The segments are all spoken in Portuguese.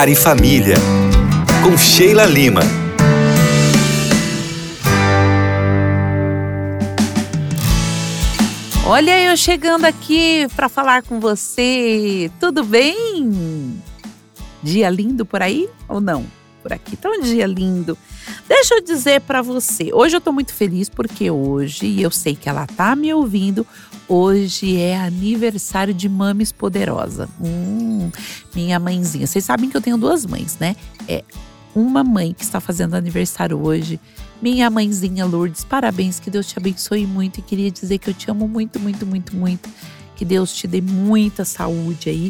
Lar e Família, com Sheila Lima. Olha eu chegando aqui para falar com você. Tudo bem? Dia lindo por aí ou não? Por aqui tá um dia lindo. Deixa eu dizer para você, hoje eu tô muito feliz porque hoje, e eu sei que ela tá me ouvindo, hoje é aniversário de Mames Poderosa. Minha mãezinha. Vocês sabem que eu tenho duas mães, né? É uma mãe que está fazendo aniversário hoje. Minha mãezinha Lourdes, parabéns, que Deus te abençoe muito. E queria dizer que eu te amo muito, muito, muito, muito. Que Deus te dê muita saúde aí.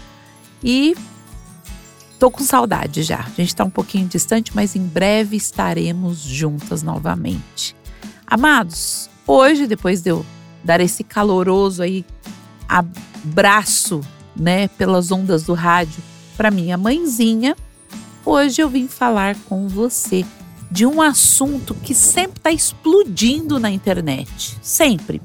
E tô com saudade já. A gente tá um pouquinho distante, mas em breve estaremos juntas novamente. Amados, hoje, depois de eu dar esse caloroso aí abraço, né, pelas ondas do rádio para minha mãezinha, hoje eu vim falar com você de um assunto que sempre está explodindo na internet. Sempre.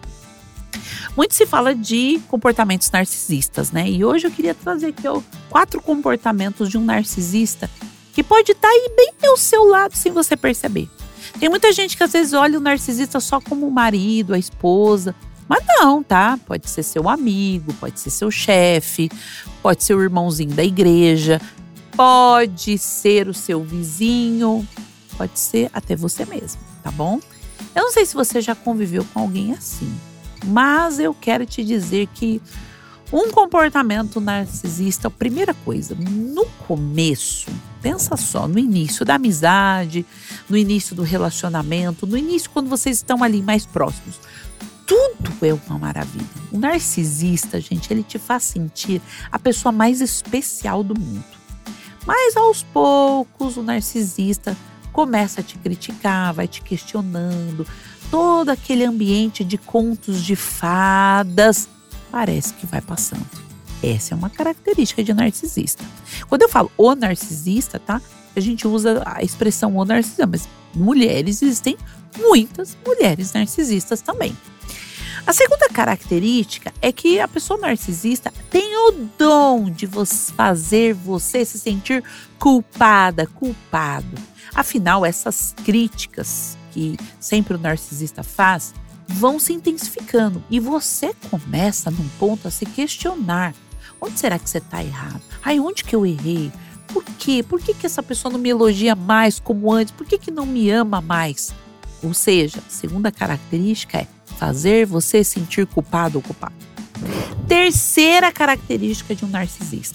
Muito se fala de comportamentos narcisistas, né? E hoje eu queria trazer aqui 4 comportamentos de um narcisista que pode estar aí bem ao seu lado sem você perceber. Tem muita gente que às vezes olha o narcisista só como o marido, a esposa. Mas não, tá? Pode ser seu amigo, pode ser seu chefe, pode ser o irmãozinho da igreja, pode ser o seu vizinho, pode ser até você mesmo, tá bom? Eu não sei se você já conviveu com alguém assim, mas eu quero te dizer que um comportamento narcisista, a primeira coisa, no começo, pensa só, no início da amizade, no início do relacionamento, no início quando vocês estão ali mais próximos, tudo é uma maravilha. O narcisista, gente, ele te faz sentir a pessoa mais especial do mundo. Mas aos poucos o narcisista começa a te criticar, vai te questionando. Todo aquele ambiente de contos de fadas parece que vai passando. Essa é uma característica de narcisista. Quando eu falo o narcisista, tá? A gente usa a expressão o narcisista, mas mulheres, existem muitas mulheres narcisistas também. A segunda característica é que a pessoa narcisista tem o dom de fazer você se sentir culpada, culpado. Afinal, essas críticas que sempre o narcisista faz vão se intensificando e você começa num ponto a se questionar. Onde será que você está errado? Ai, onde que eu errei? Por quê? Por que essa pessoa não me elogia mais como antes? Por que não me ama mais? Ou seja, a segunda característica é fazer você sentir culpado ou culpado. Terceira característica de um narcisista: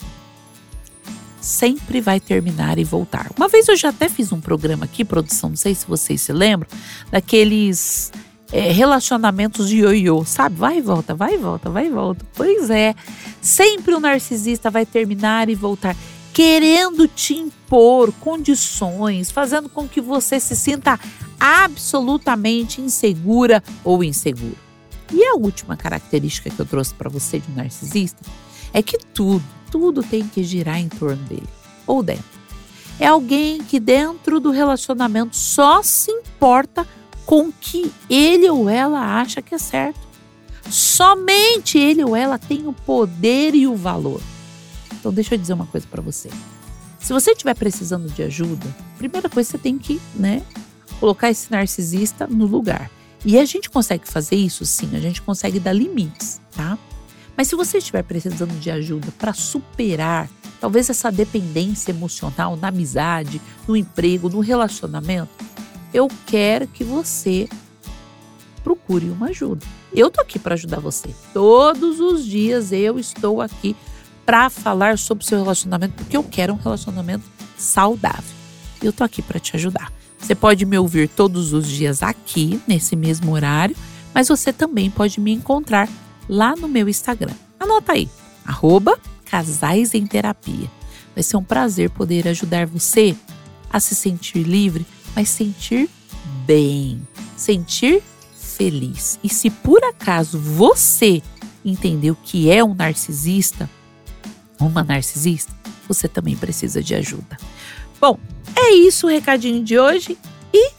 sempre vai terminar e voltar. Uma vez eu já até fiz um programa aqui, produção, não sei se vocês se lembram, daqueles relacionamentos de ioiô, sabe? Vai e volta, vai e volta, vai e volta. Pois é, sempre o narcisista vai terminar e voltar, querendo te impor condições, fazendo com que você se sinta absolutamente insegura ou inseguro. E a última característica que eu trouxe para você de um narcisista é que tudo tem que girar em torno dele ou dela. É alguém que dentro do relacionamento só se importa com o que ele ou ela acha que é certo. Somente ele ou ela tem o poder e o valor. Então deixa eu dizer uma coisa para você. Se você estiver precisando de ajuda, a primeira coisa você tem que, colocar esse narcisista no lugar. E a gente consegue fazer isso, sim, a gente consegue dar limites, tá? Mas se você estiver precisando de ajuda para superar, talvez essa dependência emocional na amizade, no emprego, no relacionamento, eu quero que você procure uma ajuda. Eu tô aqui para ajudar você. Todos os dias eu estou aqui para falar sobre o seu relacionamento, porque eu quero um relacionamento saudável. Eu tô aqui para te ajudar. Você pode me ouvir todos os dias aqui, nesse mesmo horário, mas você também pode me encontrar lá no meu Instagram. Anota aí, @Casais em Terapia. Vai ser um prazer poder ajudar você a se sentir livre, mas sentir bem, sentir feliz. E se por acaso você entendeu que é um narcisista, uma narcisista, você também precisa de ajuda. Bom, é isso o recadinho de hoje e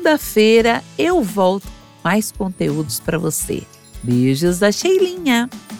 segunda-feira eu volto com mais conteúdos para você. Beijos da Sheilinha!